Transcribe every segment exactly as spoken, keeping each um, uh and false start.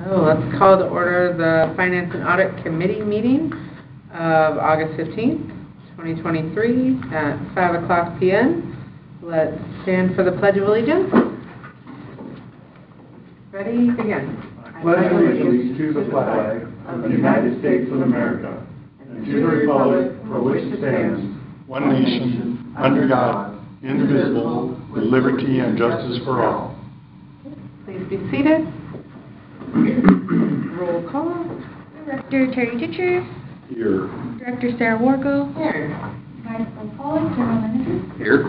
Oh, let's call to order the Finance and Audit Committee meeting of August fifteenth, twenty twenty-three at five o'clock p m Let's stand for the Pledge of Allegiance. Ready? Begin. I pledge allegiance to the flag of the United States of America and to the republic for which it stands, one nation, under God, indivisible, with liberty and justice for all. Please be seated. Roll call. Director Terry Ditcher. Here. Director Sarah Wargo. Here. Vice President Pollock, General Manager. Here.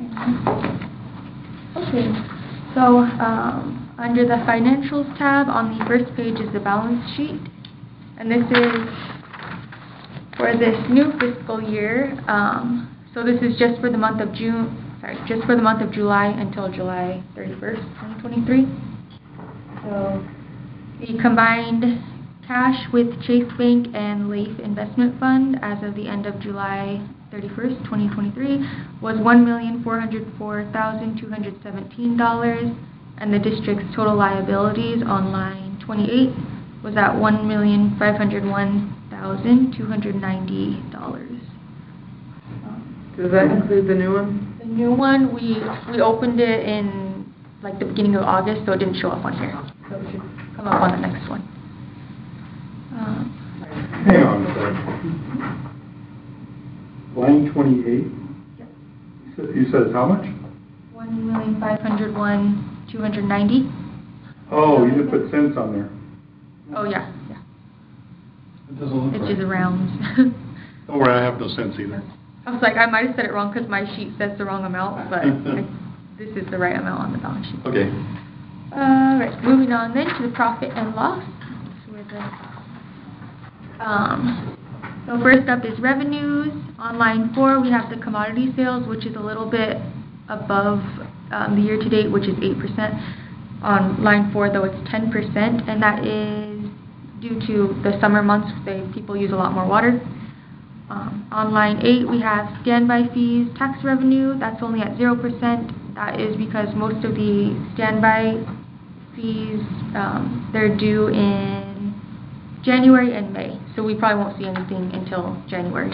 Okay, so um, under the Financials tab on the first page is the balance sheet. And this is for this new fiscal year. Um, so this is just for the month of June, sorry, just for the month of July until July thirty-first, twenty twenty-three. So the combined cash with Chase Bank and Leaf Investment Fund as of the end of July thirty-first, twenty twenty-three was one million four hundred four thousand two hundred seventeen dollars, and the district's total liabilities on line twenty-eight was at one million five hundred one thousand two hundred ninety dollars. Does that include the new one? The new one, we we opened it in like the beginning of August, so it didn't show up on here. So it should come up on the next one. Um, Hang on a second. Line twenty-eight? Yep. You said, you said how much? one million five hundred one thousand two hundred ninety. Oh, you didn't put cents on there. Oh, yeah, yeah. It doesn't look It's right. just rounds. Don't worry, I have no cents either. I was like, I might have said it wrong because my sheet says the wrong amount, but I, this is the right amount on the balance sheet. Okay. All right, moving on then to the profit and loss. So, we're the, um, so first up is revenues. On line four, we have the commodity sales, which is a little bit above um, the year-to-date, which is eight percent. On line four, though, it's ten percent, and that is due to the summer months. They, people use a lot more water. Um, on line eight, we have standby fees, tax revenue. That's only at zero percent. That is because most of the standby fees, um, they're due in January and May. So we probably won't see anything until January.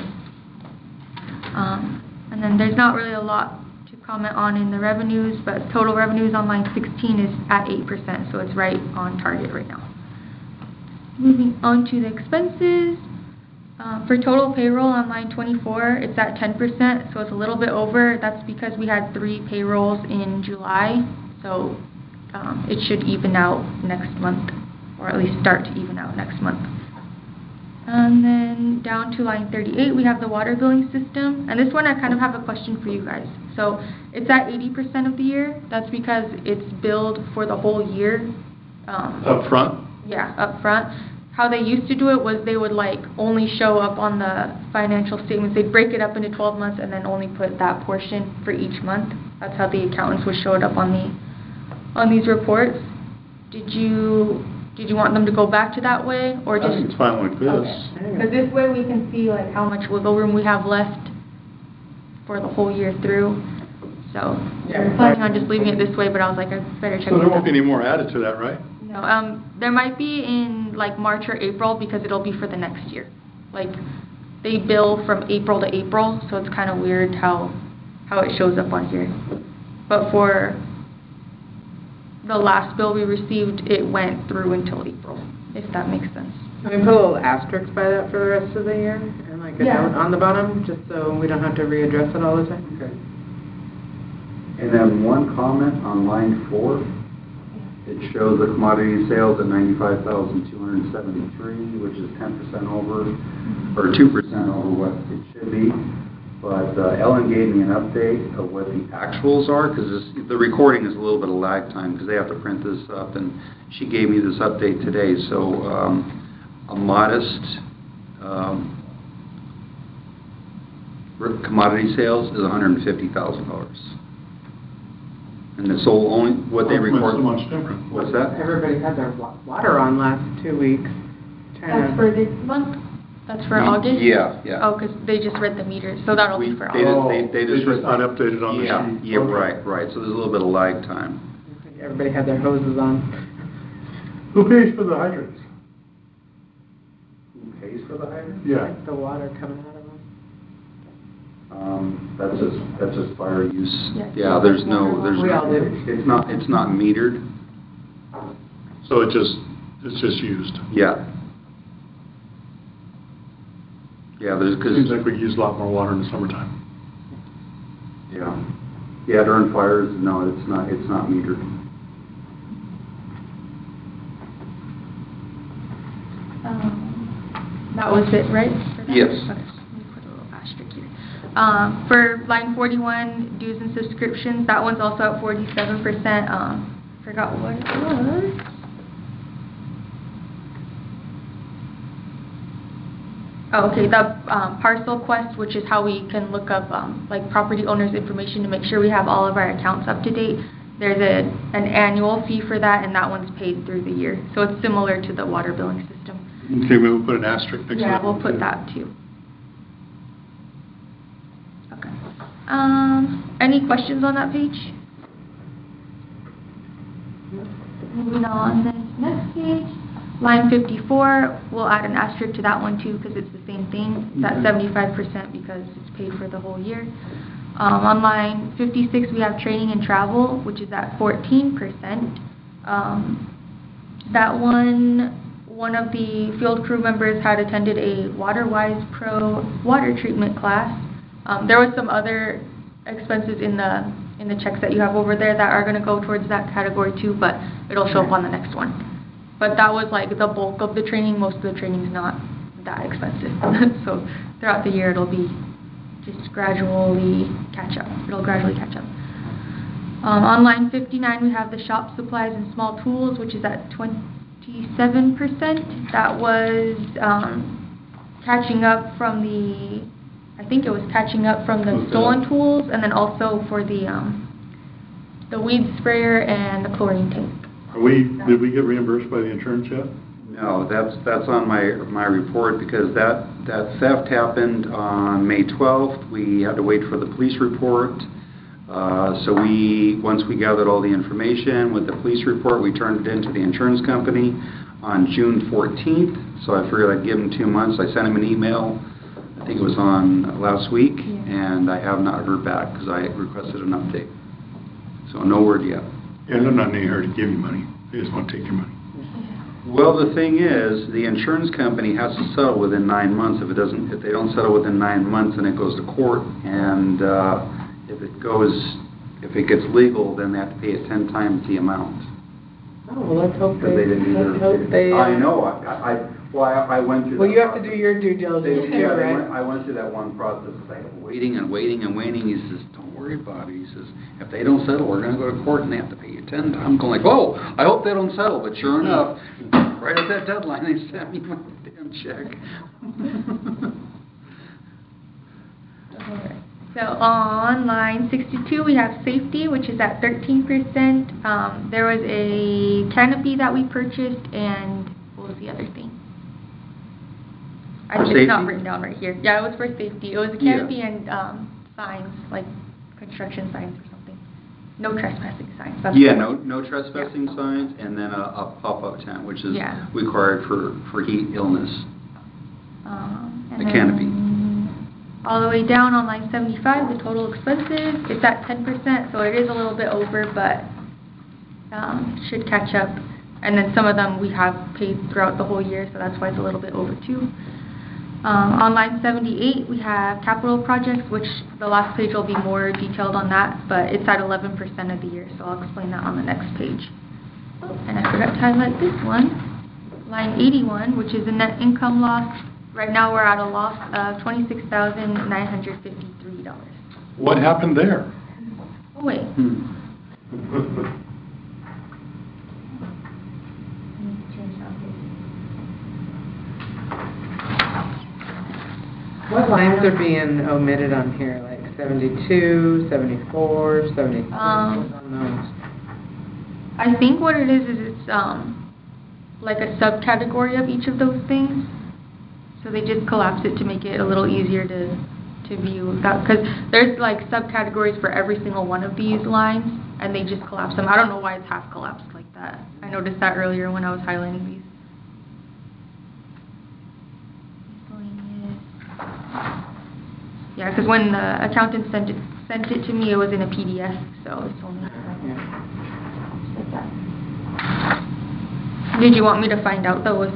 Um, and then there's not really a lot to comment on in the revenues, but total revenues on line sixteen is at eight percent. So it's right on target right now. Moving on to the expenses. Um, for total payroll on line twenty-four, it's at ten percent, so it's a little bit over. That's because we had three payrolls in July, so um, it should even out next month, or at least start to even out next month. And then down to line thirty-eight, we have the water billing system, and this one I kind of have a question for you guys. So it's at eighty percent of the year. That's because it's billed for the whole year. Um, Up front? Yeah, up front. How they used to do it was they would like only show up on the financial statements. They'd break it up into twelve months and then only put that portion for each month. That's how the accountants would show it up on the on these reports. Did you did you want them to go back to that way, or just? I think it's fine like this. Okay. Because this way we can see like how much wiggle room we have left for the whole year through. So yeah, we're planning on just leaving it this way, but I was like, I better check. So there this won't out. be any more added to that, right? No, um, there might be in like March or April because it'll be for the next year. Like they bill from April to April, so it's kind of weird how how it shows up on here. But for the last bill we received, it went through until April, if that makes sense. Can we put a little asterisk by that for the rest of the year and like a Yeah. note on the bottom, just so we don't have to readdress it all the time? Okay. And then one comment on line four. It shows the commodity sales at ninety-five thousand two hundred seventy-three, which is ten percent over, or two percent over what it should be. But uh, Ellen gave me an update of what the actuals are, because the recording is a little bit of lag time, because they have to print this up, and she gave me this update today. So um, a modest um, commodity sales is one hundred fifty thousand dollars. And the so only what they report. So much different. What's that? Everybody had their wa- water on last two weeks. Trying That's to, for this month? That's for Ye- August? Yeah, yeah. Oh, because they just read the meters, so that'll We- be for they August. just- they- they just- They just unupdated on the Yeah, sheet. yeah, Okay. right, right. So there's a little bit of lag time. everybody had their hoses on. Who pays for the hydrants? Who pays for the hydrant? Yeah. Like the water coming out of them. Um, that's just, that's just fire use. Yeah. Yeah, there's no, there's. We no- all do. It's not, it's not metered. So it just, it's just used. Yeah. Yeah, there's, cause. Seems like we use a lot more water in the summertime. Yeah. Yeah, during fires, no, it's not, it's not metered. Um, that was it, right? for that? Yes. Okay, let me put a little asterisk here. Um, for line forty-one, dues and subscriptions, that one's also at forty-seven percent. Um, forgot what it was. Oh, okay, the um, parcel quest, which is how we can look up um, like property owners' information to make sure we have all of our accounts up to date. There's a an annual fee for that, and that one's paid through the year. So it's similar to the water billing system. Okay, we'll put an asterisk next to Yeah, that. we'll put that too. Okay. Um, any questions on that page? Moving on, this next page, line fifty-four, we'll add an asterisk to that one too because it's the same thing. It's at Okay. seventy-five percent because it's paid for the whole year. Um, on line fifty-six, we have training and travel, which is at fourteen percent. Um, that one, one of the field crew members had attended a WaterWise Pro water treatment class. Um, there was some other expenses in the in the checks that you have over there that are going to go towards that category too, but it'll show up on the next one. But that was like the bulk of the training. Most of the training is not that expensive. So throughout the year, it'll be just gradually catch up. It'll gradually catch up. Um, on line fifty-nine, we have the shop supplies and small tools, which is at twenty-seven percent. That was um, catching up from the, I think it was catching up from the Okay. stolen tools, and then also for the um, the weed sprayer and the chlorine tank. Are we, did we get reimbursed by the insurance yet? No, that's, that's on my, my report because that, that theft happened on May twelfth. We had to wait for the police report. Uh, so we, once we gathered all the information with the police report, we turned it into the insurance company on June fourteenth. So I figured I'd give them two months. I sent them an email, I think it was on last week, Yeah. and I have not heard back because I requested an update. So no word yet. Yeah, they're not in any hurry to give you money. They just want to take your money. Well, the thing is, the insurance company has to settle within nine months. If it doesn't, if they don't settle within nine months, then it goes to court. And uh, if it goes, if it gets legal, then they have to pay it ten times the amount. Oh, well, let's hope Because they, they didn't do let's their. hope they. uh, I know. I, I, well, I, I went through. Well, that you have to process. do your due diligence too, Yeah, they right? went, I went through that one process, like waiting and waiting and waiting. He says, "Don't worry about it." He says, "If they don't settle, we're going to go to court and they have to pay you ten times." I'm going like, "Whoa! I hope they don't settle." But sure enough, right at that deadline, they sent me my damn check. Alright. So on line sixty-two, we have safety, which is at thirteen percent. Um, there was a canopy that we purchased, and what was the other thing? I, For it's not safety? written down right here. Yeah, it was for safety. It was a Yeah. canopy and um, signs, like construction signs or something. No trespassing signs. That's Yeah, what- no, no trespassing signs, and then a, a pop-up tent, which is Yeah. required for, for heat illness. Um, and The then canopy. all the way down on line seventy-five, the total expenses, it's at ten percent, so it is a little bit over, but um, it should catch up. And then some of them we have paid throughout the whole year, so that's why it's a little bit over too. Um, on line seventy-eight, we have capital projects, which the last page will be more detailed on that, but it's at eleven percent of the year, so I'll explain that on the next page. And I forgot to highlight this one, line eighty-one, which is a net income loss. Right now we're at a loss of twenty-six thousand nine hundred fifty-three dollars. What happened there? Oh wait, Hmm. I need to change that page. What lines are being omitted on here, like seventy-two, seventy-four, seventy-three, Um, what's on those? I think what it is is it's um like a subcategory of each of those things. So they just collapse it to make it a little easier to to view that, because there's like subcategories for every single one of these lines, and they just collapse them. I don't know why it's half collapsed like that. I know noticed that earlier when I was highlighting these. Miscellaneous. Yeah, because when the accountant sent it, sent it to me, it was in a P D F, so it's only like that. Did you want me to find out those?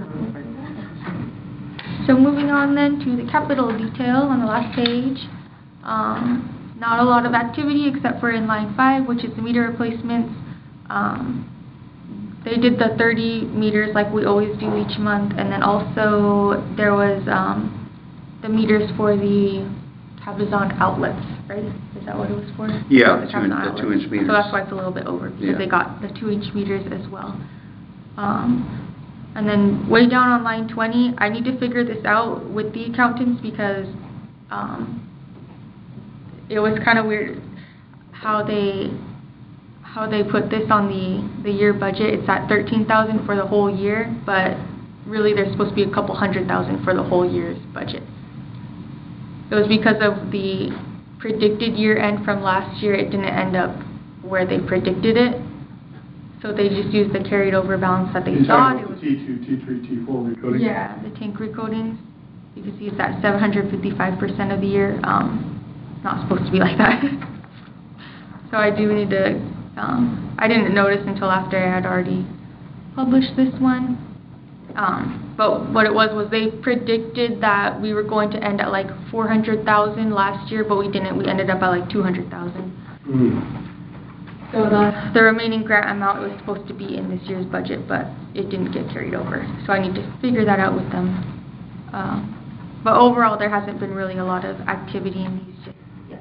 So moving on then to the capital detail on the last page. Um, not a lot of activity except for in line five, which is the meter replacements. Um, they did the thirty meters like we always do each month, and then also there was um, the meters for the Cabazon outlets, right? Is that what it was for? Yeah, the, the two, the two inch meters. So that's why it's a little bit over, because Yeah. they got the two inch meters as well. Um, and then way down on line twenty, I need to figure this out with the accountants because um, it was kind of weird how they how they put this on the the year budget. It's at thirteen thousand for the whole year, but really there's supposed to be a couple hundred thousand for the whole year's budget. It was because of the predicted year end from last year. It didn't end up where they predicted it, so they just used the carried over balance that they You're thought talking it about was. the T two, T three, T four recoding? Yeah, the tank recoatings. You can see it's at seven hundred fifty-five percent of the year. Um, it's not supposed to be like that. So I do need to, um, I didn't notice until after I had already published this one. Um, but what it was was they predicted that we were going to end at like four hundred thousand last year, but we didn't. We ended up at like two hundred thousand. Mm. So the, the remaining grant amount was supposed to be in this year's budget, but it didn't get carried over. So I need to figure that out with them. Um, but overall, there hasn't been really a lot of activity in these just yet.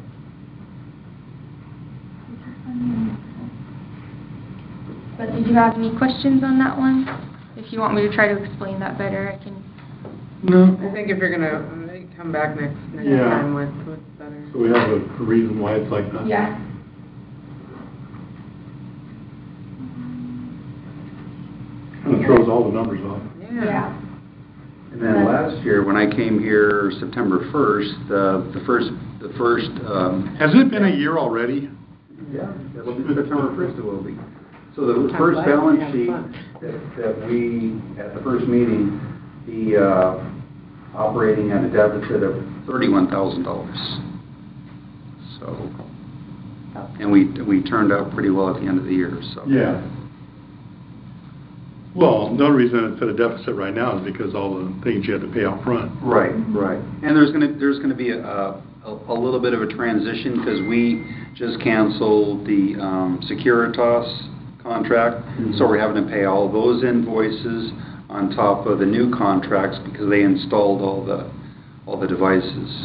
But did you have any questions on that one? If you want me to try to explain that better, I can. No. I think if you're gonna uh, come back next, next Yeah. time with, with better. So we have a, a reason why it's like that? Yeah. Kind of throws all the numbers off. Yeah. And then last year, when I came here September first, uh, the first, the first, um, Has it been a year already? yeah, it'll be September first it will be. So the Have first fun, balance have sheet fun. that, that we, at the first meeting, the, uh, operating at a deficit of thirty-one thousand dollars. So, and we, we turned out pretty well at the end of the year, so. Yeah. Well, the only reason it's at a deficit right now is because all the things you had to pay out front. Right, right. And there's gonna, there's gonna be a, a, a little bit of a transition, because we just canceled the, um, Securitas contract, Mm-hmm. so we're having to pay all those invoices on top of the new contracts, because they installed all the, all the devices.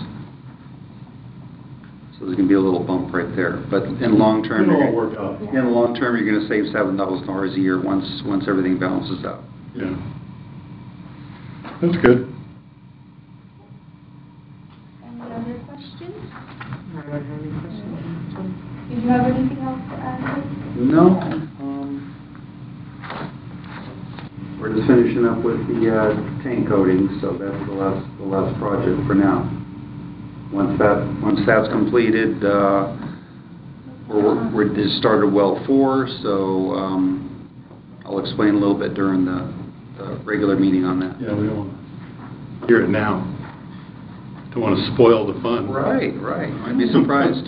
So there's gonna be a little bump right there, but in long term, It'll you're all gonna- work out. in the long term, you're gonna save seven thousand dollars a year once, once everything balances out. Yeah. That's good. Any other questions? I don't have any questions. Did you have anything else to add? No, um, we're just finishing up with the, uh, tank coating, so that's the last, the last project for now. Once that, once that's completed, uh, we're, we're just started well four, so, um, I'll explain a little bit during the, the regular meeting on that. Yeah, we don't want to hear it now. Don't want to spoil the fun. Right, right, might be surprised.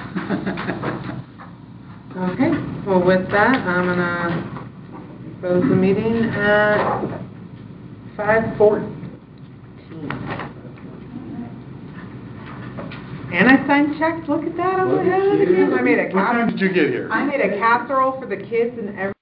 Okay, well with that, I'm gonna close the meeting at five fourteen. And I signed checks, look at that, I'm Look at ahead of the you. game. I made a What time casserole, did you get here? I made a casserole for the kids and everything.